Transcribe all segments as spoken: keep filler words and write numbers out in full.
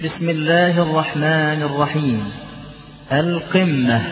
بسم الله الرحمن الرحيم. القمة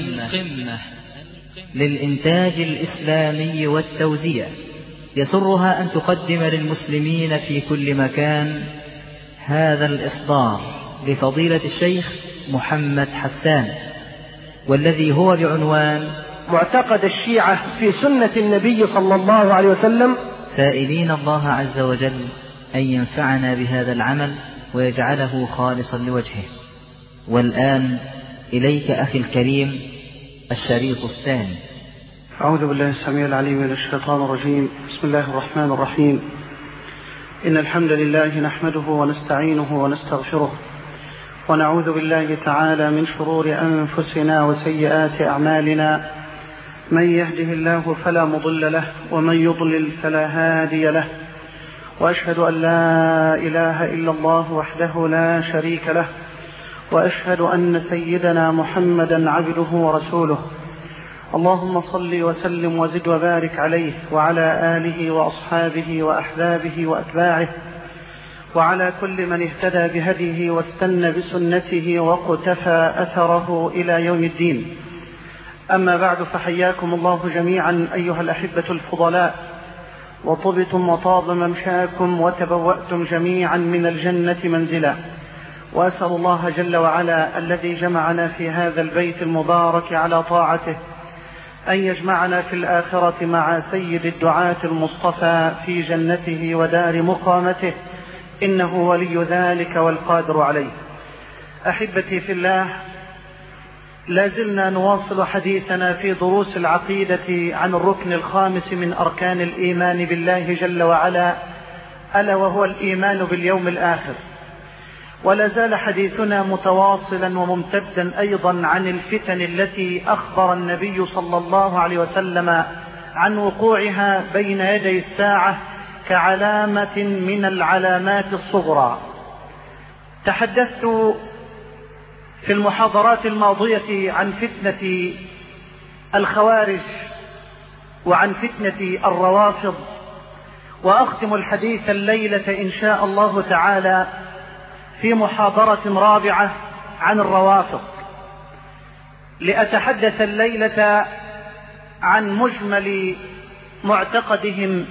للإنتاج الإسلامي والتوزيع يسرها أن تقدم للمسلمين في كل مكان هذا الإصدار لفضيلة الشيخ محمد حسان، والذي هو بعنوان معتقد الشيعة في سنة النبي صلى الله عليه وسلم، سائلين الله عز وجل أن ينفعنا بهذا العمل ويجعله خالصا لوجهه. والآن إليك أخي الكريم الشريط الثاني. أعوذ بالله السميع العليم من الشيطان الرجيم. بسم الله الرحمن الرحيم. إن الحمد لله نحمده ونستعينه ونستغفره، ونعوذ بالله تعالى من شرور أنفسنا وسيئات أعمالنا. من يهده الله فلا مضل له، ومن يضلل فلا هادي له، وأشهد أن لا إله إلا الله وحده لا شريك له، وأشهد أن سيدنا محمدا عبده ورسوله. اللهم صل وسلم وزد وبارك عليه وعلى آله وأصحابه وأحبابه وأتباعه، وعلى كل من اهتدى بهديه واستنى بسنته وقتفى أثره إلى يوم الدين. أما بعد، فحياكم الله جميعا أيها الأحبة الفضلاء، وطبتم وطاب ممشاكم وتبوأتم جميعا من الجنة منزلا. وأسأل الله جل وعلا الذي جمعنا في هذا البيت المبارك على طاعته أن يجمعنا في الآخرة مع سيد الدعاة المصطفى في جنته ودار مقامته، إنه ولي ذلك والقادر عليه. أحبتي في الله، لازلنا نواصل حديثنا في دروس العقيدة عن الركن الخامس من أركان الإيمان بالله جل وعلا، ألا وهو الإيمان باليوم الآخر. ولا زال حديثنا متواصلا وممتدا أيضا عن الفتن التي أخبر النبي صلى الله عليه وسلم عن وقوعها بين يدي الساعة كعلامة من العلامات الصغرى. تحدثت في المحاضرات الماضية عن فتنة الخوارج وعن فتنة الروافض، وأختم الحديث الليلة إن شاء الله تعالى في محاضرة رابعة عن الروافض، لأتحدث الليلة عن مجمل معتقدهم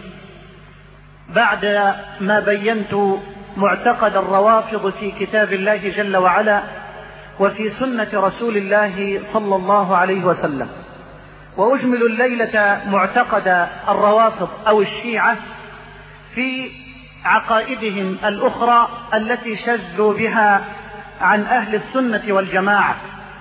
بعد ما بينت معتقد الروافض في كتاب الله جل وعلا وفي سنة رسول الله صلى الله عليه وسلم. وأجمل الليلة معتقد الروافض أو الشيعة في عقائدهم الأخرى التي شذوا بها عن أهل السنة والجماعة.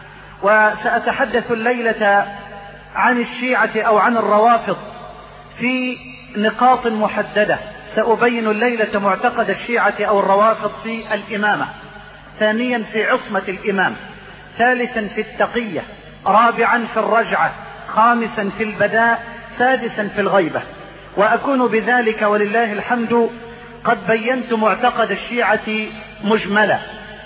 وسأتحدث الليلة عن الشيعة أو عن الروافض في نقاط محددة. سأبين الليلة معتقد الشيعة أو الروافض في الإمامة، ثانيا في عصمة الإمام، ثالثا في التقية، رابعا في الرجعة، خامسا في البداء، سادسا في الغيبة. وأكون بذلك ولله الحمد قد بينت معتقد الشيعة مجملا،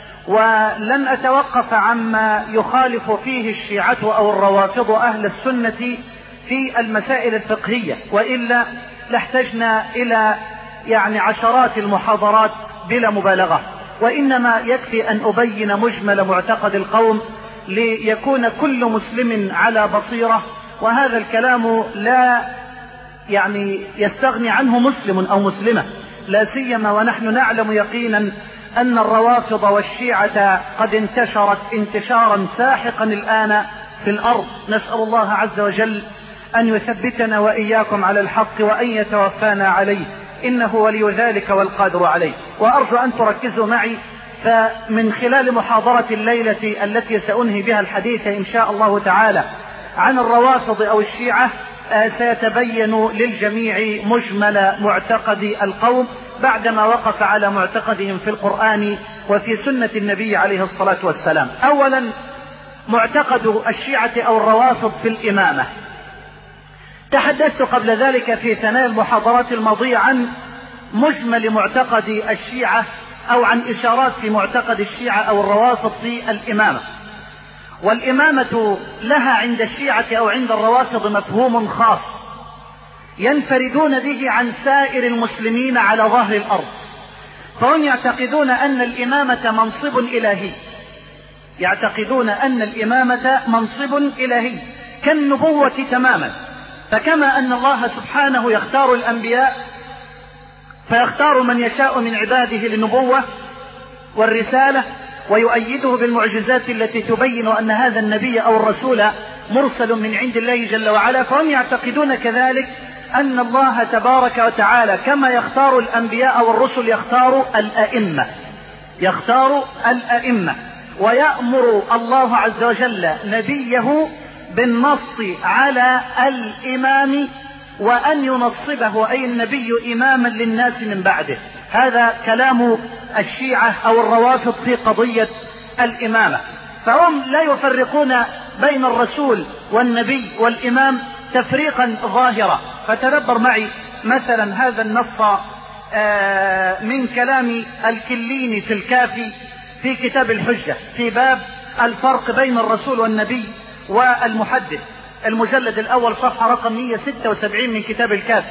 ولن أتوقف عما يخالف فيه الشيعة أو الروافض أهل السنة في المسائل الفقهية، وإلا لاحتجنا إلى يعني عشرات المحاضرات بلا مبالغة. وإنما يكفي أن أبين مجمل معتقد القوم ليكون كل مسلم على بصيرة، وهذا الكلام لا يعني يستغني عنه مسلم أو مسلمة، لا سيما ونحن نعلم يقينا أن الروافض والشيعة قد انتشرت انتشارا ساحقا الآن في الأرض. نسأل الله عز وجل أن يثبتنا وإياكم على الحق وأن يتوفانا عليه، إنه ولي ذلك والقادر عليه. وأرجو أن تركزوا معي، فمن خلال محاضرة الليلة التي سأنهي بها الحديث إن شاء الله تعالى عن الروافض أو الشيعة سيتبين للجميع مجمل معتقد القوم بعدما وقف على معتقدهم في القرآن وفي سنة النبي عليه الصلاة والسلام. أولا، معتقد الشيعة أو الروافض في الإمامة. تحدثت قبل ذلك في ثنايا المحاضرات الماضية عن مجمل معتقد الشيعة أو عن إشارات في معتقد الشيعة أو الروافض في الإمامة. والإمامة لها عند الشيعة أو عند الروافض مفهوم خاص ينفردون به عن سائر المسلمين على ظهر الأرض. فهم يعتقدون أن الإمامة منصب إلهي، يعتقدون أن الإمامة منصب إلهي كالنبوة تماما. فكما أن الله سبحانه يختار الأنبياء فيختار من يشاء من عباده للنبوة والرسالة ويؤيده بالمعجزات التي تبين أن هذا النبي أو الرسول مرسل من عند الله جل وعلا، فهم يعتقدون كذلك أن الله تبارك وتعالى كما يختار الأنبياء والرسل يختار الأئمة، يختار الأئمة ويأمر الله عز وجل نبيه بالنص على الإمام وأن ينصبه أي النبي إماما للناس من بعده. هذا كلام الشيعة أو الروافض في قضية الإمامة. فهم لا يفرقون بين الرسول والنبي والإمام تفريقا ظاهرا. فتدبر معي مثلا هذا النص من كلام الكليني في الكافي في كتاب الحجة في باب الفرق بين الرسول والنبي والمحدث، المجلد الأول صفحة رقم مئة وستة وسبعين من كتاب الكافي.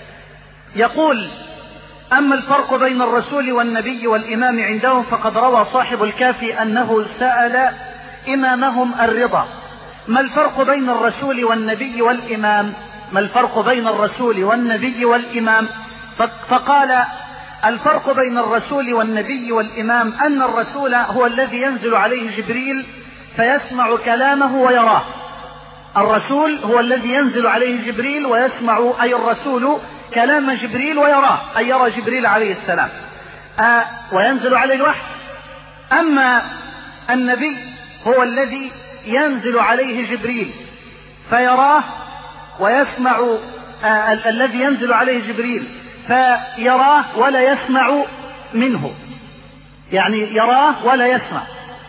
يقول: أما الفرق بين الرسول والنبي والإمام عندهم فقد روى صاحب الكافي أنه سأل إمامهم الرضا: ما الفرق بين الرسول والنبي والإمام؟ ما الفرق بين الرسول والنبي والإمام؟ فقال: الفرق بين الرسول والنبي والإمام أن الرسول هو الذي ينزل عليه جبريل فيسمع كلامه ويراه. الرسول هو الذي ينزل عليه جبريل ويسمع أي الرسول كلام جبريل ويراه، أي يرى جبريل عليه السلام آه وينزل عليه الوحي. أما النبي هو الذي ينزل عليه جبريل فيراه ويسمع آه ال- الذي ينزل عليه جبريل فيراه ولا يسمع منه، يعني يراه ولا يسمع.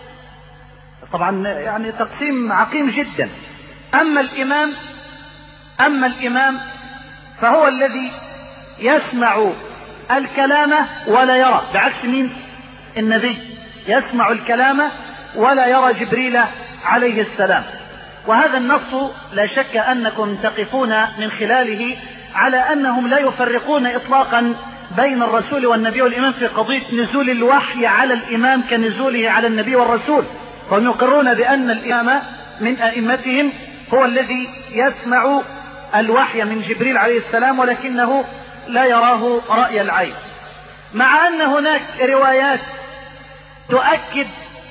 طبعا يعني تقسيم عقيم جدا. أما الإمام أما الإمام فهو الذي يسمع الكلام ولا يرى، بعكس مين؟ النبي يسمع الكلام ولا يرى جبريل عليه السلام. وهذا النص لا شك أنكم تقفون من خلاله على أنهم لا يفرقون إطلاقا بين الرسول والنبي والإمام في قضية نزول الوحي على الإمام كنزوله على النبي والرسول، وهم يقرون بأن الإمام من أئمتهم هو الذي يسمع الوحي من جبريل عليه السلام ولكنه لا يراه رأي العين، مع أن هناك روايات تؤكد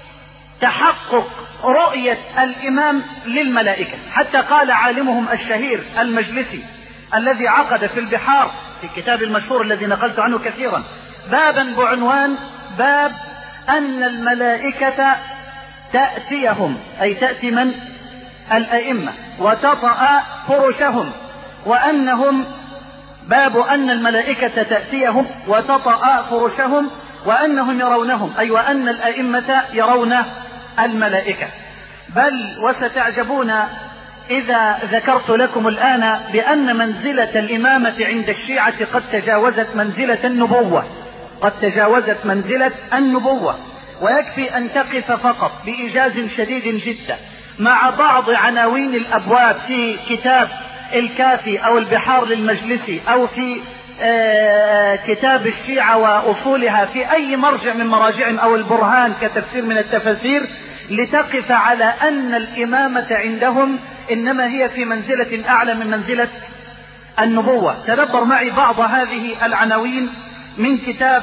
تحقق رؤية الإمام للملائكة. حتى قال عالمهم الشهير المجلسي الذي عقد في البحار في كتاب المشهور الذي نقلت عنه كثيرا بابا بعنوان باب أن الملائكة تأتيهم، أي تأتي من؟ الأئمة، وتطأ فرشهم، وأنهم باب أن الملائكة تأتيهم وتطأ فرشهم وأنهم يرونهم، أي وأن الأئمة يرون الملائكة. بل وستعجبون إذا ذكرت لكم الآن بأن منزلة الإمامة عند الشيعة قد تجاوزت منزلة النبوة، قد تجاوزت منزلة النبوة. ويكفي أن تقف فقط بإيجاز شديد جدا مع بعض عناوين الأبواب في كتاب الكافي أو البحار للمجلسي أو في آه كتاب الشيعة وأصولها في أي مرجع من مراجعهم أو البرهان كتفسير من التفاسير، لتقف على أن الإمامة عندهم إنما هي في منزلة أعلى من منزلة النبوة. تدبر معي بعض هذه العناوين من كتاب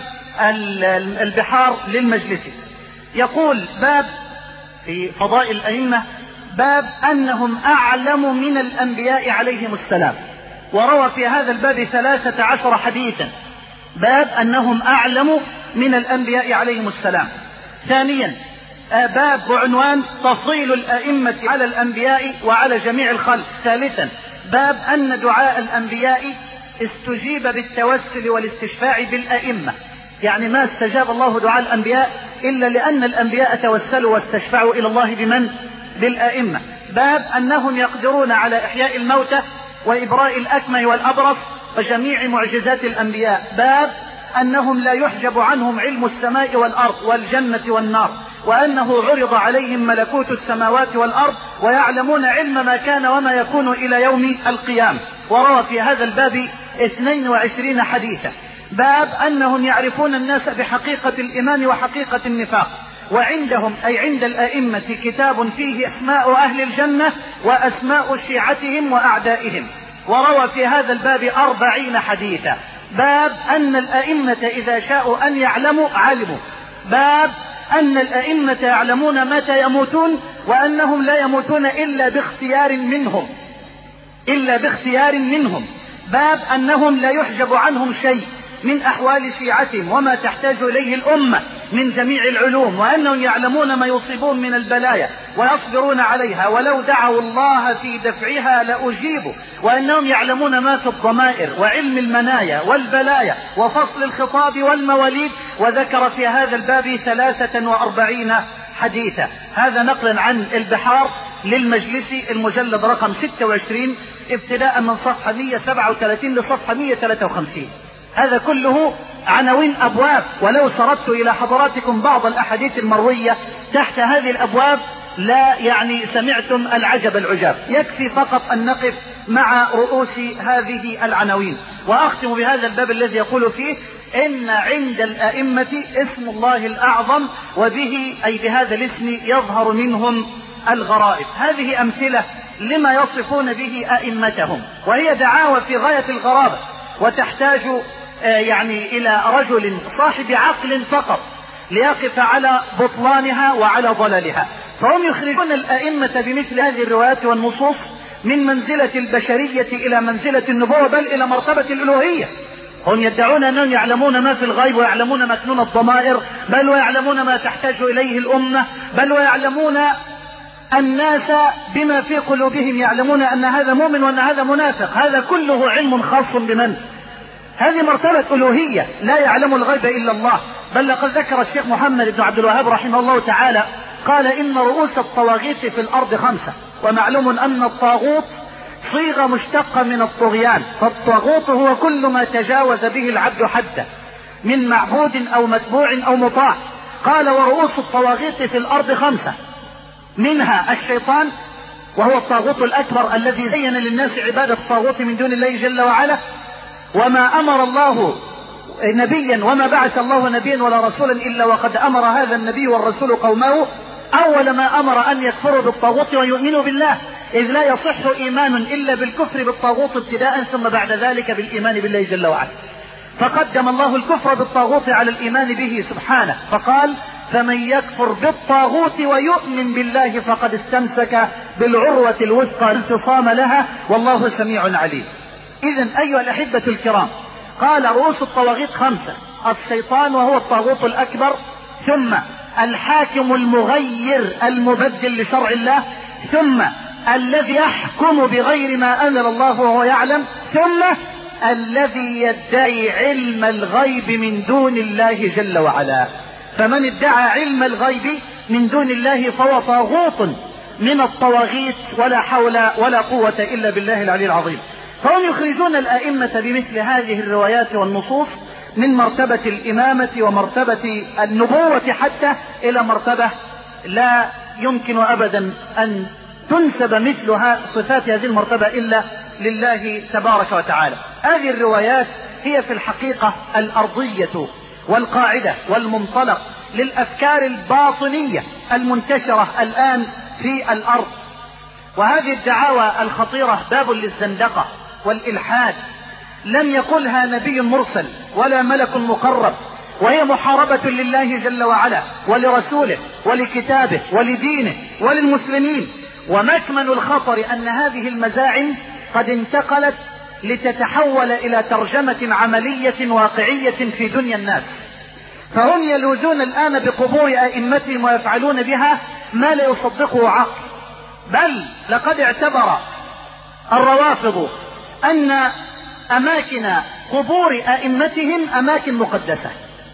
البحار للمجلسي. يقول باب في فضائل الأئمة: باب أنهم أعلم من الأنبياء عليهم السلام، وروى في هذا الباب ثلاثة عشر حديثا. باب أنهم أعلم من الأنبياء عليهم السلام. ثانيا باب بعنوان تفضيل الأئمة على الأنبياء وعلى جميع الخلق. ثالثا باب أن دعاء الأنبياء استجيب بالتوسل والاستشفاع بالأئمة، يعني ما استجاب الله دعاء الأنبياء إلا لأن الأنبياء توسلوا واستشفعوا إلى الله بمن؟ بالأئمة. باب أنهم يقدرون على إحياء الموتى وإبراء الأكمه والأبرص وجميع معجزات الأنبياء. باب أنهم لا يحجب عنهم علم السماء والأرض والجنة والنار، وأنه عرض عليهم ملكوت السماوات والأرض ويعلمون علم ما كان وما يكون إلى يوم القيامة. وروى في هذا الباب اثنين وعشرين حديثا. باب أنهم يعرفون الناس بحقيقة الإيمان وحقيقة النفاق، وعندهم أي عند الأئمة كتاب فيه أسماء أهل الجنة وأسماء شيعتهم وأعدائهم، وروى في هذا الباب أربعين حديثا. باب أن الأئمة إذا شاءوا أن يعلموا علموا. باب أن الأئمة يعلمون متى يموتون، وأنهم لا يموتون إلا باختيار منهم إلا باختيار منهم. باب أنهم لا يحجب عنهم شيء من أحوال شيعتهم وما تحتاج إليه الأمة من جميع العلوم، وأنهم يعلمون ما يصيبون من البلايا ويصبرون عليها، ولو دعوا الله في دفعها لأجيبوا، وأنهم يعلمون ما في الضمائر وعلم المنايا والبلايا وفصل الخطاب والمواليد. وذكر في هذا الباب ثلاثة وأربعين حديثا. هذا نقلا عن البحار للمجلسي المجلد رقم ستة وعشرين ابتداء من صفحة مئة وسبعة وثلاثين لصفحة مئة وثلاثة وخمسين. هذا كله عناوين أبواب، ولو سردت إلى حضراتكم بعض الأحاديث المروية تحت هذه الأبواب لا يعني سمعتم العجب العجاب. يكفي فقط أن نقف مع رؤوس هذه العناوين. وأختم بهذا الباب الذي يقول فيه إن عند الأئمة اسم الله الأعظم، وبه أي بهذا الاسم يظهر منهم الغرائب. هذه أمثلة لما يصفون به أئمتهم، وهي دعاوى في غاية الغرابة، وتحتاج يعني إلى رجل صاحب عقل فقط ليقف على بطلانها وعلى ضلالها. فهم يخرجون الأئمة بمثل هذه الروايات والنصوص من منزلة البشرية إلى منزلة النبوة، بل إلى مرتبة الألوهية. هم يدعون أنهم يعلمون ما في الغيب، ويعلمون مكنون الضمائر، بل ويعلمون ما تحتاج إليه الأمة، بل ويعلمون الناس بما في قلوبهم، يعلمون أن هذا مؤمن وأن هذا منافق. هذا كله علم خاص بمن؟ هذه مرتبة ألوهية، لا يعلم الغيب إلا الله. بل لقد ذكر الشيخ محمد بن عبد الوهاب رحمه الله تعالى قال إن رؤوس الطواغيت في الأرض خمسة. ومعلوم أن الطاغوت صيغة مشتقة من الطغيان، فالطاغوت هو كل ما تجاوز به العبد حده من معبود أو متبوع أو مطاع. قال ورؤوس الطواغيت في الأرض خمسة، منها الشيطان وهو الطاغوت الأكبر الذي زين للناس عبادة الطاغوت من دون الله جل وعلا، وما أمر الله نبيا وما بعث الله نبيا ولا رسولا إلا وقد أمر هذا النبي والرسول قومه أول ما أمر أن يكفروا بالطاغوت ويؤمنوا بالله، إذ لا يصح إيمان إلا بالكفر بالطاغوت ابتداء، ثم بعد ذلك بالإيمان بالله جل وعلا. فقدم الله الكفر بالطاغوت على الإيمان به سبحانه، فقال فمن يكفر بالطاغوت ويؤمن بالله فقد استمسك بالعروة الوثقى لا انفصام لها والله سميع عليم. إذن أيها الأحبة الكرام، قال رؤوس الطواغيت خمسة: الشيطان وهو الطاغوت الأكبر، ثم الحاكم المغير المبدل لشرع الله، ثم الذي يحكم بغير ما أنزل الله وهو يعلم، ثم الذي يدعي علم الغيب من دون الله جل وعلا. فمن ادعى علم الغيب من دون الله فهو طاغوت من الطواغيت، ولا حول ولا قوة إلا بالله العلي العظيم. فهم يخرجون الأئمة بمثل هذه الروايات والنصوص من مرتبة الإمامة ومرتبة النبوة حتى إلى مرتبة لا يمكن أبدا أن تنسب مثلها صفات هذه المرتبة إلا لله تبارك وتعالى. هذه الروايات هي في الحقيقة الأرضية والقاعدة والمنطلق للأفكار الباطنية المنتشرة الآن في الأرض. وهذه الدعاوى الخطيرة باب للزندقة والإلحاد، لم يقلها نبي مرسل ولا ملك مقرب، وهي محاربة لله جل وعلا ولرسوله ولكتابه ولدينه وللمسلمين. ومكمن الخطر أن هذه المزاعم قد انتقلت لتتحول إلى ترجمة عملية واقعية في دنيا الناس، فهم يلوذون الآن بقبور أئمتهم ويفعلون بها ما لا يصدقه عقل. بل لقد اعتبر الروافض أن أماكن قبور أئمتهم أماكن مقدسة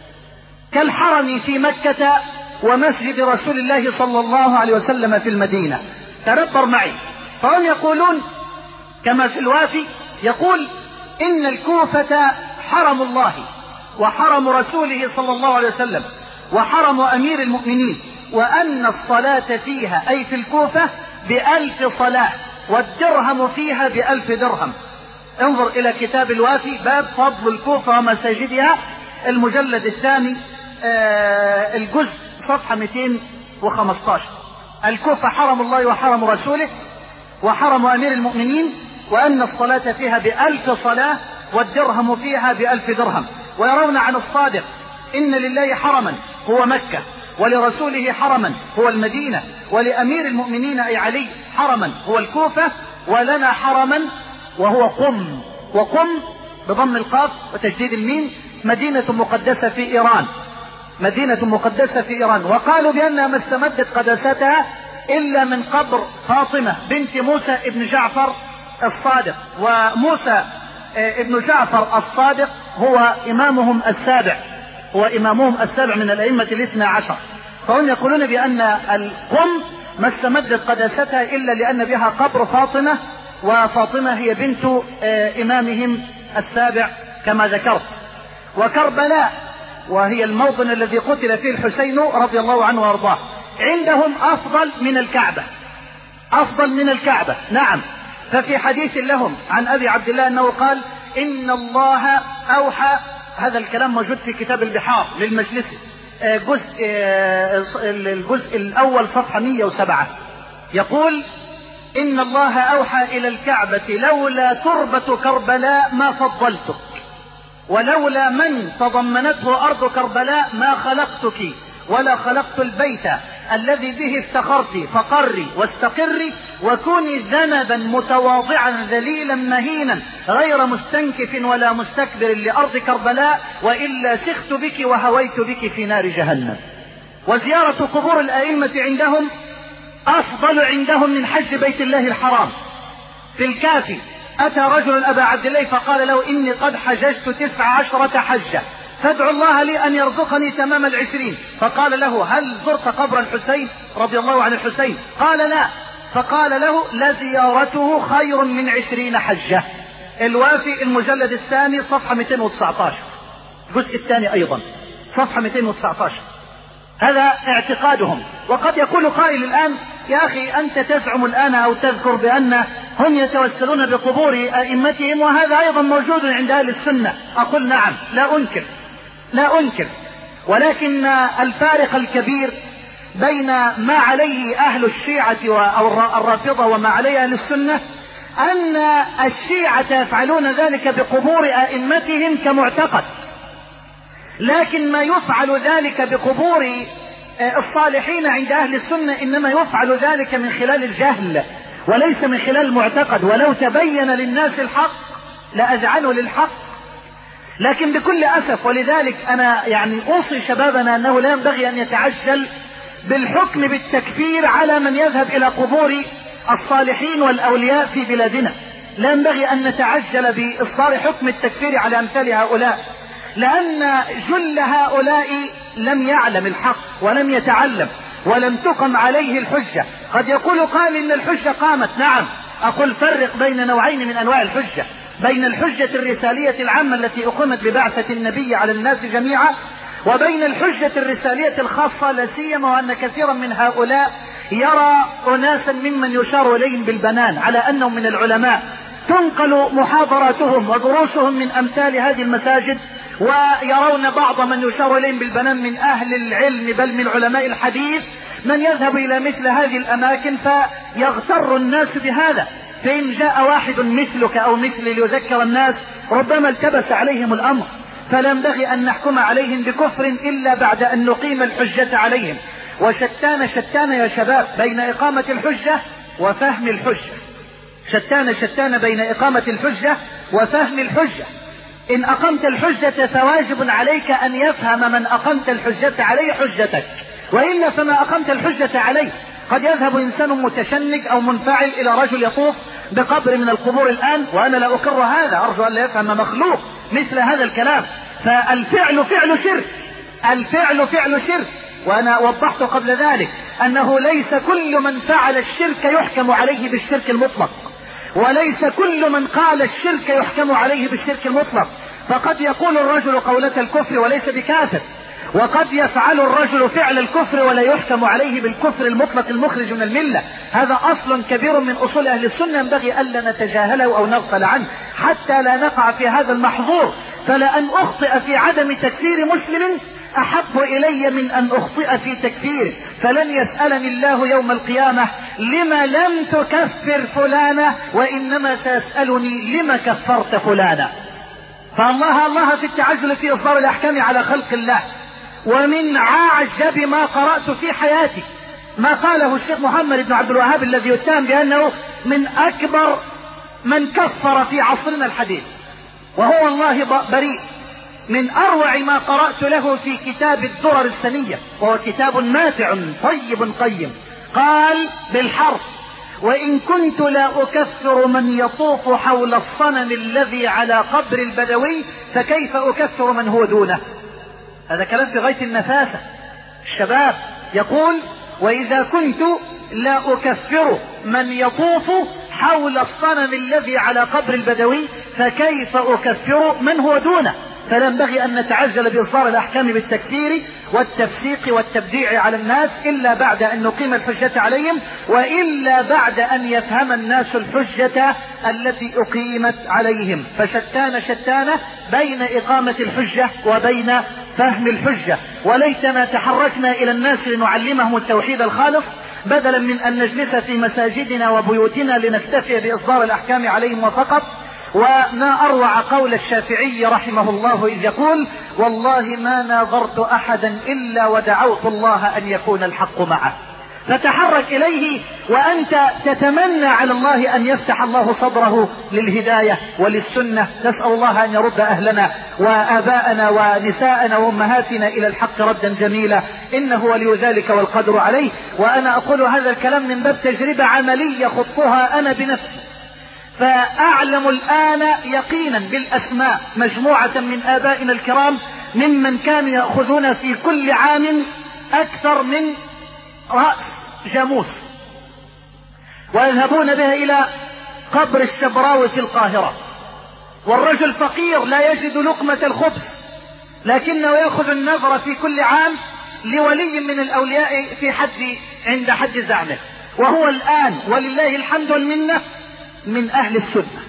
كالحرم في مكة ومسجد رسول الله صلى الله عليه وسلم في المدينة. تدبر معي، فهم يقولون كما في الوافي يقول إن الكوفة حرم الله وحرم رسوله صلى الله عليه وسلم وحرم أمير المؤمنين، وأن الصلاة فيها أي في الكوفة بألف صلاة والدرهم فيها بألف درهم. انظر إلى كتاب الوافي باب فضل الكوفة ومساجدها، المجلد الثاني آه الجزء صفحة مئتين وخمسة عشر. الكوفة حرم الله وحرم رسوله وحرم أمير المؤمنين، وأن الصلاة فيها بألف صلاة والدرهم فيها بألف درهم. ويرون عن الصادق إن لله حرما هو مكة، ولرسوله حرما هو المدينة، ولأمير المؤمنين أي علي حرما هو الكوفة، ولنا حرما وهو قم، وقم بضم القاف وتشديد الميم مدينة مقدسة في إيران، مدينة مقدسة في إيران. وقالوا بأنها ما استمدت قداستها إلا من قبر فاطمة بنت موسى ابن جعفر الصادق. وموسى ابن جعفر الصادق هو إمامهم السابع، هو إمامهم السابع من الأئمة الاثنى عشر. فهم يقولون بأن القم ما استمدت قداستها إلا لأن بها قبر فاطمة، وفاطمة هي بنت إمامهم السابع كما ذكرت. وكربلاء وهي الموطن الذي قتل فيه الحسين رضي الله عنه وارضاه عندهم أفضل من الكعبة، أفضل من الكعبة. نعم. ففي حديث لهم عن أبي عبد الله أنه قال إن الله أوحى، هذا الكلام موجود في كتاب البحار للمجلسي جزء الجزء الأول صفحة مئة وسبعة، يقول إن الله أوحى إلى الكعبة لولا تربة كربلاء ما فضلتك، ولولا من تضمنته أرض كربلاء ما خلقتك، ولا خلقت البيت الذي به افتخرت، فقري واستقري وكوني ذنبا متواضعا ذليلا مهينا غير مستنكف ولا مستكبر لأرض كربلاء، وإلا سخت بك وهويت بك في نار جهنم. وزيارة قبور الأئمة عندهم أفضل عندهم من حج بيت الله الحرام. في الكافي أتى رجل أبا عبد الله فقال له إني قد حججت تسع عشرة حجة فادعو الله لي أن يرزقني تمام العشرين. فقال له هل زرت قبر الحسين رضي الله عن الحسين؟ قال لا. فقال له لزيارته خير من عشرين حجة. الوافي المجلد الثاني صفحة مئتين وتسعة عشر، الجزء الثاني أيضا صفحة مئتين وتسعة عشر. هذا اعتقادهم. وقد يقول قائل الآن يا أخي أنت تزعم الآن أو تذكر بأن هم يتوسلون بقبور أئمتهم، وهذا أيضا موجود عند أهل السنة. أقول نعم، لا أنكر لا أنكر ولكن الفارق الكبير بين ما عليه أهل الشيعة أو الرافضة وما عليه أهل السنة أن الشيعة يفعلون ذلك بقبور أئمتهم كمعتقد، لكن ما يفعل ذلك بقبور الصالحين عند أهل السنة إنما يفعل ذلك من خلال الجهل وليس من خلال المعتقد. ولو تبين للناس الحق لأذعنوا للحق، لكن بكل أسف. ولذلك أنا يعني أوصي شبابنا أنه لا ينبغي أن يتعجل بالحكم بالتكفير على من يذهب إلى قبور الصالحين والأولياء في بلادنا. لا ينبغي أن نتعجل بإصدار حكم التكفير على أمثال هؤلاء، لأن جل هؤلاء لم يعلم الحق ولم يتعلم ولم تقم عليه الحجة. قد يقول قال إن الحجة قامت، نعم. أقول فرق بين نوعين من أنواع الحجة، بين الحجة الرسالية العامة التي أقيمت ببعثة النبي على الناس جميعا، وبين الحجة الرسالية الخاصة، لا سيما وأن كثيرا من هؤلاء يرى أناسا ممن يشار إليهم بالبنان على أنهم من العلماء تنقل محاضراتهم ودروسهم من أمثال هذه المساجد، ويرون بعض من يشار إليهم بالبنان من أهل العلم بل من علماء الحديث من يذهب إلى مثل هذه الأماكن فيغتر الناس بهذا. فإن جاء واحد مثلك أو مثلي ليذكر الناس ربما التبس عليهم الأمر، فلا ينبغي أن نحكم عليهم بكفر إلا بعد أن نقيم الحجة عليهم. وشتان شتان يا شباب بين إقامة الحجة وفهم الحجة، شتان شتان بين إقامة الحجة وفهم الحجة. إن أقمت الحجة فواجب عليك أن يفهم من أقمت الحجة عليه حجتك، وإلا فما أقمت الحجة عليه. قد يذهب إنسان متشنج أو منفعل إلى رجل يطوف بقبر من القبور الآن، وأنا لا أكر هذا، أرجو أن لا يفهم مخلوق مثل هذا الكلام. فالفعل فعل شرك، الفعل فعل شرك. وأنا وضحت قبل ذلك أنه ليس كل من فعل الشرك يحكم عليه بالشرك المطلق، وليس كل من قال الشرك يحكم عليه بالشرك المطلق. فقد يقول الرجل قولة الكفر وليس بكافر، وقد يفعل الرجل فعل الكفر ولا يحكم عليه بالكفر المطلق المخرج من الملة. هذا أصل كبير من أصول أهل السنة ينبغي ألا نتجاهله أو نغفل عنه حتى لا نقع في هذا المحظور. فلأن أخطئ في عدم تكفير مسلم أحب إلي من أن أخطئ في تكفيره. فلن يسألني الله يوم القيامة لما لم تكفر فلانا، وإنما سيسألني لما كفرت فلانا. فالله الله في التعجل في إصدار الأحكام على خلق الله. ومن أعجب ما قرأت في حياتي ما قاله الشيخ محمد بن عبد الوهاب الذي يتهم بأنه من أكبر من كفر في عصرنا الحديث، وهو والله بريء. من أروع ما قرأت له في كتاب الدرر السنية، وهو كتاب ماتع طيب قيم، قال بالحرف: وإن كنت لا أكفر من يطوف حول الصنم الذي على قبر البدوي فكيف أكفر من هو دونه. هذا كلام في غاية النفاسة. الشباب يقول: وإذا كنت لا أكفر من يطوف حول الصنم الذي على قبر البدوي فكيف أكفر من هو دونه. فلا ينبغي أن نتعجل بإصدار الأحكام بالتكفير والتفسيق والتبديع على الناس إلا بعد أن نقيم الحجة عليهم، وإلا بعد أن يفهم الناس الحجة التي أقيمت عليهم. فشتان شتان بين إقامة الحجة وبين فهم الحجة. وليتنا تحركنا إلى الناس لنعلمهم التوحيد الخالص بدلا من أن نجلس في مساجدنا وبيوتنا لنكتفي بإصدار الأحكام عليهم وفقط. وما أروع قول الشافعي رحمه الله إذ يقول: والله ما ناظرت أحدا إلا ودعوت الله أن يكون الحق معه. فتحرك إليه وأنت تتمنى على الله أن يفتح الله صدره للهداية وللسنة. نسأل الله أن يرد أهلنا وآباءنا ونساءنا وأمهاتنا إلى الحق ردا جميلا، إنه ولي ذلك والقدر عليه. وأنا أقول هذا الكلام من باب تجربة عملية خضتها أنا بنفسي، فأعلم الآن يقينا بالأسماء مجموعة من آبائنا الكرام ممن كانوا يأخذون في كل عام أكثر من رأس جاموس ويذهبون بها إلى قبر الشبراوي في القاهرة، والرجل فقير لا يجد لقمة الخبز، لكنه يأخذ النظر في كل عام لولي من الأولياء في حد عند حد زعمه، وهو الآن ولله الحمد والمنة من أهل السنة،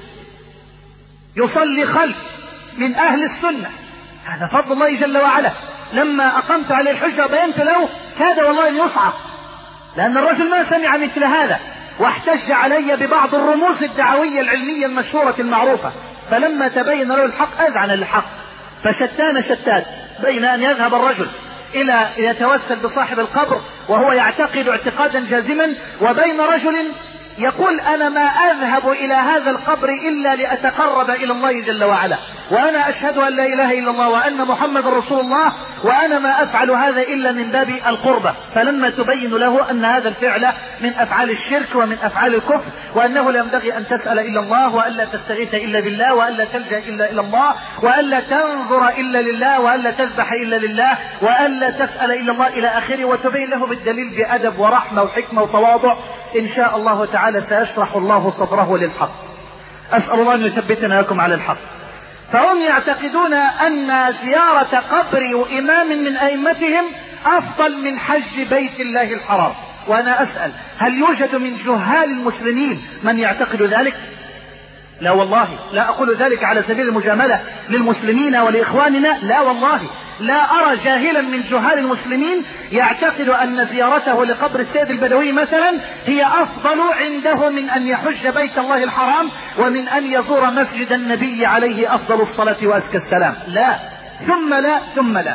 يصلي خلف من أهل السنة. هذا فضل الله جل وعلا. لما أقمت عليه الحجة بينت له كاد والله أن يصعق، لأن الرجل ما سمع مثل هذا، واحتج علي ببعض الرموز الدعوية العلمية المشهورة المعروفة، فلما تبين له الحق أذعن للحق. فشتان شتات بين أن يذهب الرجل إلى يتوسل بصاحب القبر وهو يعتقد اعتقادا جازما، وبين رجل يقول: أنا ما أذهب إلى هذا القبر إلا لأتقرب إلى الله جل وعلا، وأنا أشهد أن لا إله إلا الله وأن محمد رسول الله، وأنا ما أفعل هذا إلا من باب القربة. فلما تبين له أن هذا الفعل من أفعال الشرك ومن أفعال الكفر، وأنه لا ينبغي أن تسأل إلا الله، وألا تستغيث إلا بالله، وألا تلجأ إلا إلى الله، وألا تنظر إلا لله، وألا تذبح إلا لله، وألا تسأل إلا الله إلى آخره، وتبين له بالدليل بأدب ورحمة وحكمة وتواضع، إن شاء الله تعالى سيشرح الله صدره للحق. أسأل الله أن يثبتنا لكم على الحق. فهم يعتقدون أن زيارة قبر إمام من أئمتهم أفضل من حج بيت الله الحرام. وأنا أسأل: هل يوجد من جهال المسلمين من يعتقد ذلك؟ لا والله، لا أقول ذلك على سبيل المجاملة للمسلمين ولإخواننا، لا والله، لا أرى جاهلا من جهال المسلمين يعتقد أن زيارته لقبر السيد البدوي مثلا هي أفضل عنده من أن يحج بيت الله الحرام ومن أن يزور مسجد النبي عليه أفضل الصلاة وأزكى السلام. لا ثم لا ثم لا.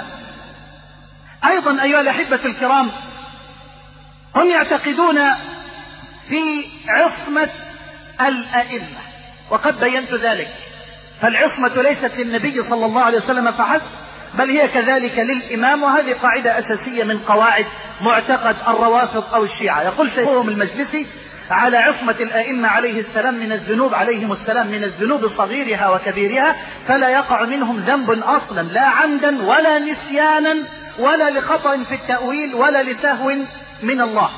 أيضا أيها الأحبة الكرام، هم يعتقدون في عصمة الأئمة، وقد بينت ذلك. فالعصمة ليست للنبي صلى الله عليه وسلم فحسب، بل هي كذلك للإمام، وهذه قاعدة أساسية من قواعد معتقد الروافض أو الشيعة. يقول شيخهم المجلسي: على عصمة الأئمة عليه السلام من الذنوب عليهم السلام من الذنوب صغيرها وكبيرها، فلا يقع منهم ذنب أصلا، لا عمدا ولا نسيانا ولا لخطأ في التأويل ولا لسهو من الله،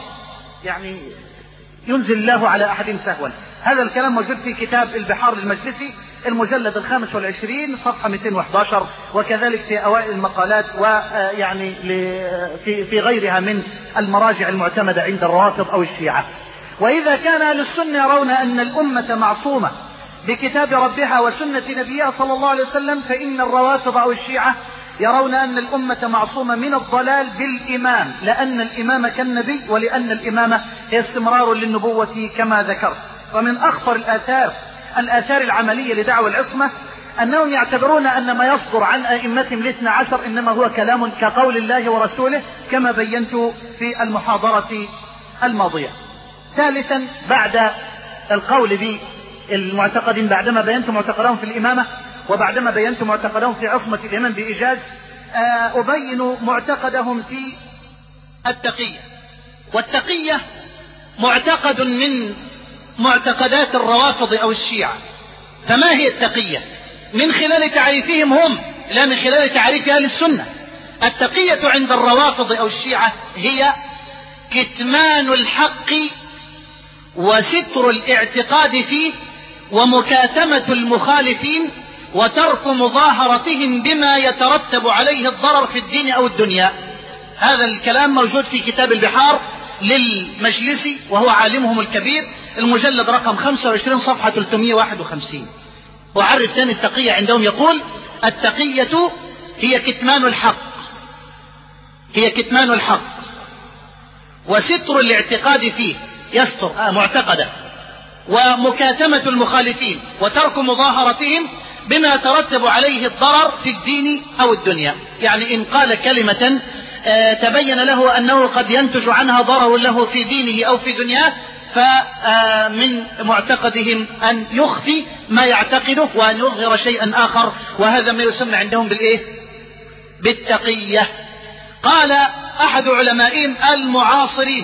يعني ينزل الله على أحد سهوا. هذا الكلام موجود في كتاب البحار للمجلسي المجلد الخامس والعشرين صفحة مئتين وأحد عشر، وكذلك في أوائل المقالات ويعني في في غيرها من المراجع المعتمدة عند الروافض أو الشيعة. وإذا كان أهل السنة يرون أن الأمة معصومة بكتاب ربها وسنة نبيها صلى الله عليه وسلم، فإن الروافض أو الشيعة يرون أن الأمة معصومة من الضلال بالإمام، لأن الإمامة كالنبي، ولأن الإمامة هي استمرار للنبوة كما ذكرت. ومن أخطر الآثار الآثار العملية لدعوى العصمة أنهم يعتبرون أن ما يصدر عن أئمتهم الاثنى عشر إنما هو كلام كقول الله ورسوله، كما بينت في المحاضرة الماضية. ثالثا، بعد القول بالمعتقدين، بعدما بينت معتقدهم في الإمامة وبعدما بينت معتقدهم في عصمة الإمام بإيجاز، أبين معتقدهم في التقية. والتقية معتقد من معتقدات الروافض أو الشيعة. فما هي التقية؟ من خلال تعريفهم هم، لا من خلال تعريف أهل السنة. التقية عند الروافض أو الشيعة هي كتمان الحق وستر الاعتقاد فيه ومكاتمة المخالفين وترك مظاهرتهم بما يترتب عليه الضرر في الدين أو الدنيا. هذا الكلام موجود في كتاب البحار للمجلسي وهو عالمهم الكبير، المجلد رقم خمسة وعشرين صفحة ثلاثمئة وواحد وخمسين. وعرف ثاني التقية عندهم، يقول التقية هي كتمان الحق هي كتمان الحق وستر الاعتقاد فيه، يستر آه معتقده، ومكاتمة المخالفين وترك مظاهرتهم بما يترتب عليه الضرر في الدين أو الدنيا. يعني إن قال كلمة آه تبين له أنه قد ينتج عنها ضرر له في دينه أو في دنياه، فمن معتقدهم أن يخفي ما يعتقده وأن يظهر شيئا آخر، وهذا ما يسمى عندهم بالإيه؟ بالتقية. قال أحد علمائهم المعاصرين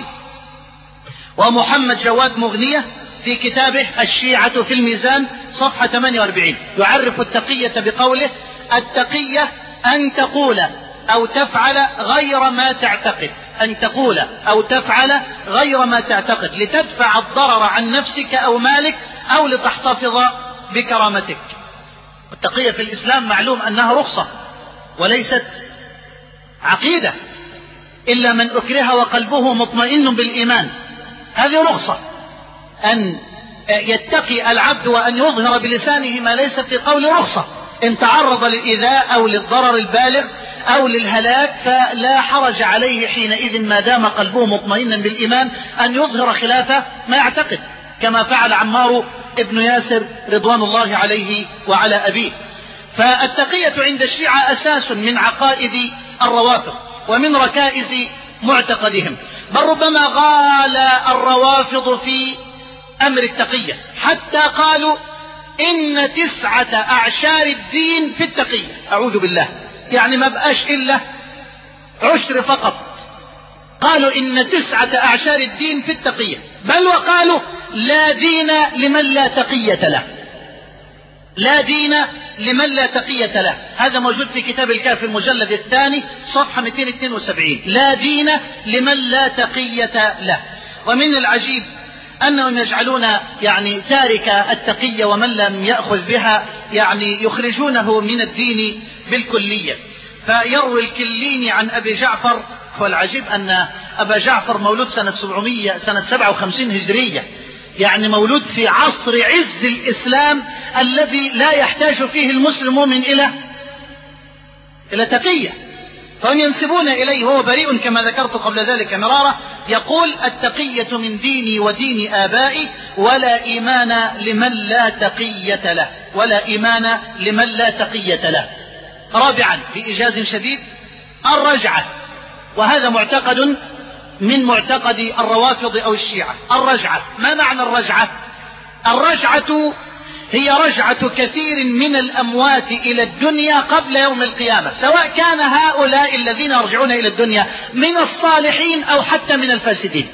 ومحمد جواد مغنية في كتابه الشيعة في الميزان صفحة ثمانية وأربعين يعرف التقية بقوله: التقية أن تقول أو تفعل غير ما تعتقد أن تقول أو تفعل غير ما تعتقد لتدفع الضرر عن نفسك أو مالك أو لتحتفظ بكرامتك. التقية في الإسلام معلوم أنها رخصة وليست عقيدة، إلا من أكره وقلبه مطمئن بالإيمان. هذه رخصة أن يتقي العبد وأن يظهر بلسانه ما ليس في قول، رخصة. إن تعرض للإيذاء أو للضرر البالغ أو للهلاك فلا حرج عليه حينئذ ما دام قلبه مطمئنا بالإيمان أن يظهر خلاف ما يعتقد، كما فعل عمار ابن ياسر رضوان الله عليه وعلى أبيه. فالتقية عند الشيعة أساس من عقائد الروافض ومن ركائز معتقدهم، بل ربما غال الروافض في أمر التقية حتى قالوا إن تسعة أعشار الدين في التقية. أعوذ بالله، يعني ما بقاش إلا عشر فقط. قالوا إن تسعة أعشار الدين في التقية، بل وقالوا لا دين لمن لا تقية له لا دين لمن لا تقية له. هذا موجود في كتاب الكافي المجلد الثاني صفحة مئتين واثنين وسبعين. لا دين لمن لا تقية له. ومن العجيب أنهم يجعلون يعني تارك التقية ومن لم يأخذ بها يعني يخرجونه من الدين بالكلية. فيروي الكليني عن أبي جعفر، والعجيب أن أبا جعفر مولود سنة سبعمائة سنة سبعة وخمسين هجرية، يعني مولود في عصر عز الإسلام الذي لا يحتاج فيه المسلم مؤمن إلى إلى تقية، فهم ينسبون إليه هو بريء كما ذكرت قبل ذلك مرارة. يقول التقية من ديني ودين آبائي ولا إيمان لمن لا تقية له ولا إيمان لمن لا تقية له. رابعا بإيجاز شديد الرجعة، وهذا معتقد من معتقد الروافض أو الشيعة. الرجعة، ما معنى الرجعة؟ الرجعة هي رجعة كثير من الأموات إلى الدنيا قبل يوم القيامة، سواء كان هؤلاء الذين يرجعون إلى الدنيا من الصالحين أو حتى من الفاسدين.